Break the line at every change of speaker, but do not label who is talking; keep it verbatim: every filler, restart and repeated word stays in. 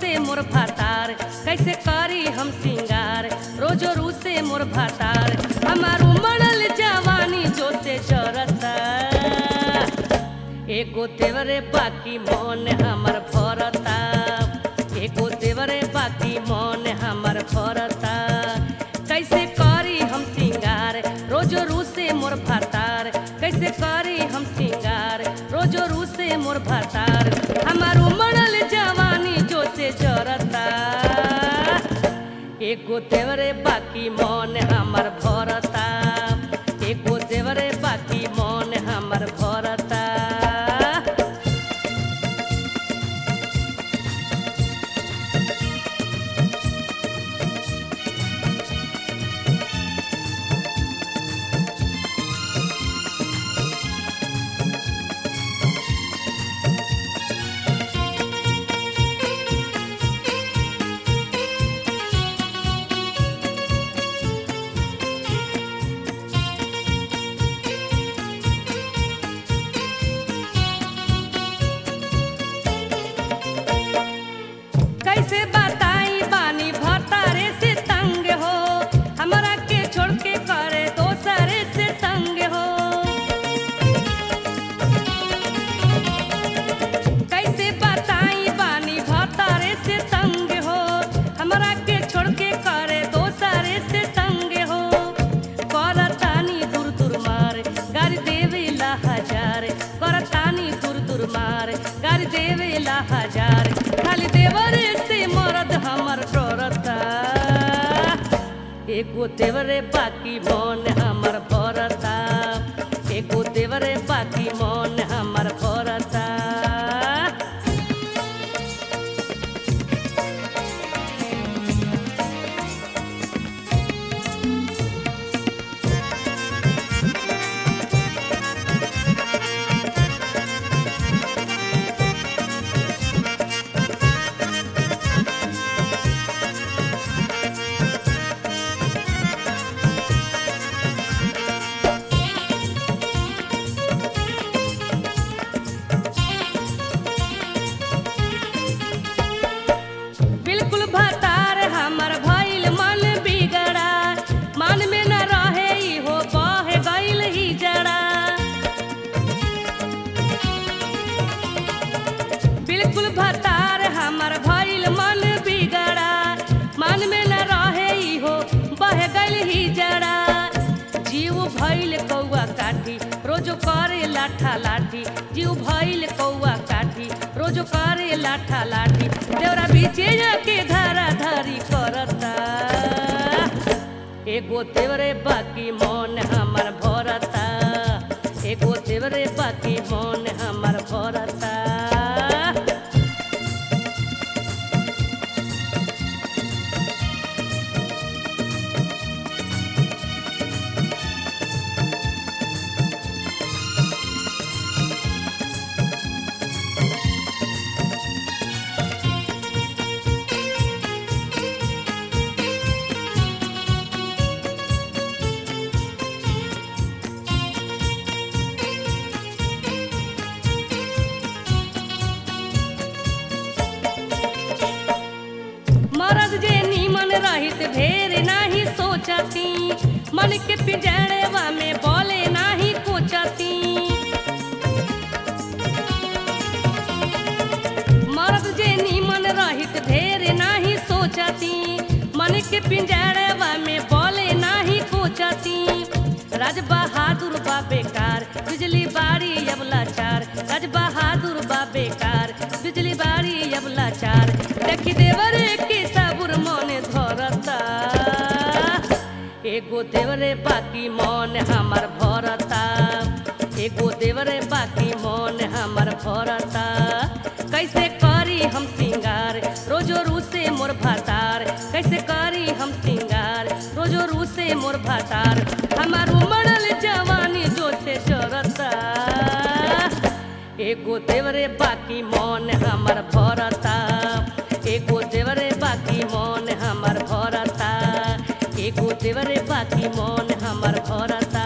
रूसे मोर भातार कैसे करी हम सिंगार रोजो रूसे मोर भातार हमार उमड़ल जवानी जो से जरता एगो देवरे बाकी मन हमर भरता एगो देवरे बाकी मन हमर भरता कैसे करी हम सिंगार रोजो रूसे मोर भातार कैसे करी हम सिंगार रोजो रूसे मोर भातार हमार उमड़ल जवानी जो से जरता एगो देवरे बाकी मन हमर भरता एगो देवरे बाकी मन हमर भरता कैसे बताई बानी भतारे से तंग हो हमरा के छोड़ के करे दोसरे से संग हो कैसे बताई बानी भतारे से तंग हो हमरा के छोड़ के करे दोसरे से संग हो करतानी दूर दूर मार गारी देवेला हजार करतानी दूर दूर मार गारी देवेला हजार खाली देवरे से मरद हमर डरता एगो देवरे बाकी मन हमर भरता एगो देवरे बाकी मन हमर भरता बिल्कुल भतार हमर भइल मन बिगड़ा मन में न रहे इहो बह गइल ही जड़ा बिल्कुल भतार हमर भइल मन बिगड़ा मन में न रहे इहो बह गइल ही जड़ा जीव भइल कौआ काठी रोजो करे लाठा लाठी जीव भइल कौआ काठी रोजो करे लाठा लाठी देवरा बीचे के धारा धारी करता एगो देवरे बाकी मन हमर भरता एगो देवरे बाकी मन हमर भरता मरद जे नीमन रहित ढेर नाही सोचती मन के पिंजड़वा में बोले नाही कोचती मरद जे नीमन रहित ढेर नाही सोचती मन के पिंजड़वा में बोले नाही कोचती राज बहादुर बा बेकार बिजली बारी अबला चार राज बहादुर बा बेकार बिजली बारी अबला चार देखी देवरे के साबुर मन धरता एगो देवरे बाकी मन हमर भरता एगो देवरे बाकी मन हमर भरता कैसे करी हम सिंगार रोजो रूसे मोर भातार कैसे करी हम सिंगार रोजो रूसे मोर भातार हमार उमड़ल जवानी जो से जरता एगो देवरे बाकी मन हमर भरता एगो देवरे बाकी मन हमर भरता एगो देवरे बाकी मन हमर भरता